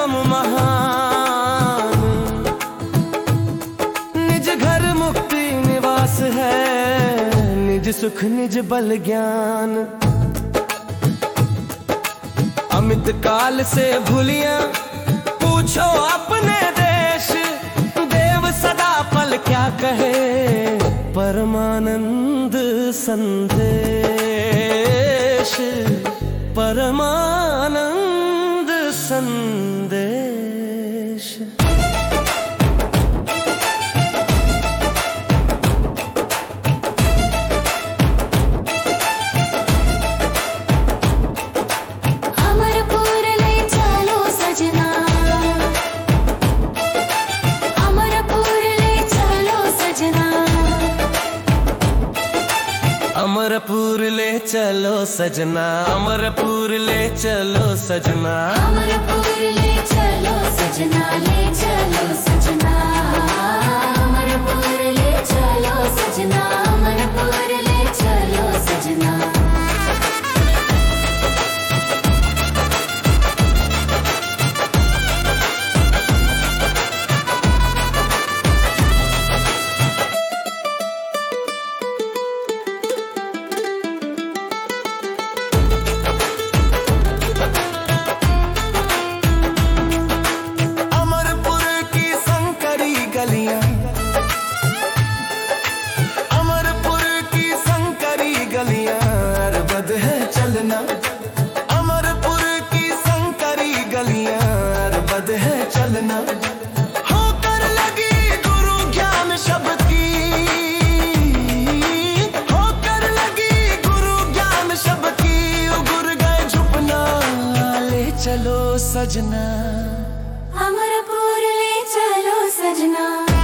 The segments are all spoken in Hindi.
नाम महान, निज घर मुक्ति निवास है, निज सुख निज बल ज्ञान। अमित काल से भूलिया पूछो अपने देश, देव सदा पल क्या कहे परमानंद संदेश, परमानंद संदेश। अमरपुर ले चलो सजना, अमरपुर ले चलो सजना, अमरपुर ले चलो सजना, अमरपुर ले चलो सजना, अमरपुर ले चलो सजना, ले चलो सजना, अमरपुर ले चलो सजना, अमरपुर ले चलो सजना। अमरपुर की संकरी गलियां अरबद है चलना, अमरपुर की संकरी गलियां अरबद है चलना। होकर लगी गुरु ज्ञान शब्द की, होकर लगी गुरु ज्ञान शब्द की, उगुर गए झुपना ले चलो सजना, अमरपुर ले चलो सजना।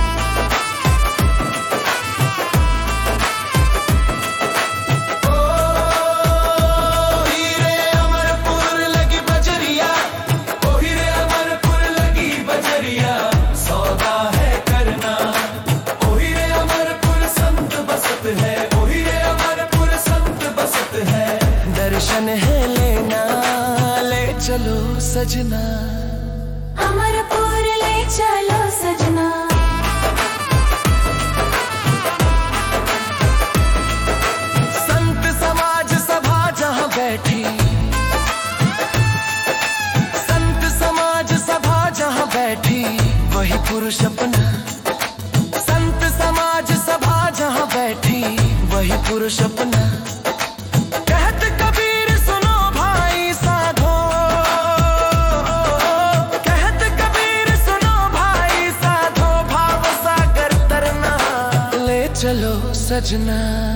दर्शन है लेना ले चलो सजना, अमरपुर ले चलो सजना। संत समाज सभा जहाँ बैठी, संत समाज सभा जहाँ बैठी वही पुरुष अपना, संत समाज सभा जहाँ बैठी वही पुरुष अपना। कहत कबीर सुनो भाई साधो, कहत कबीर सुनो भाई साधो, भाव सागर तरना ले चलो सजना।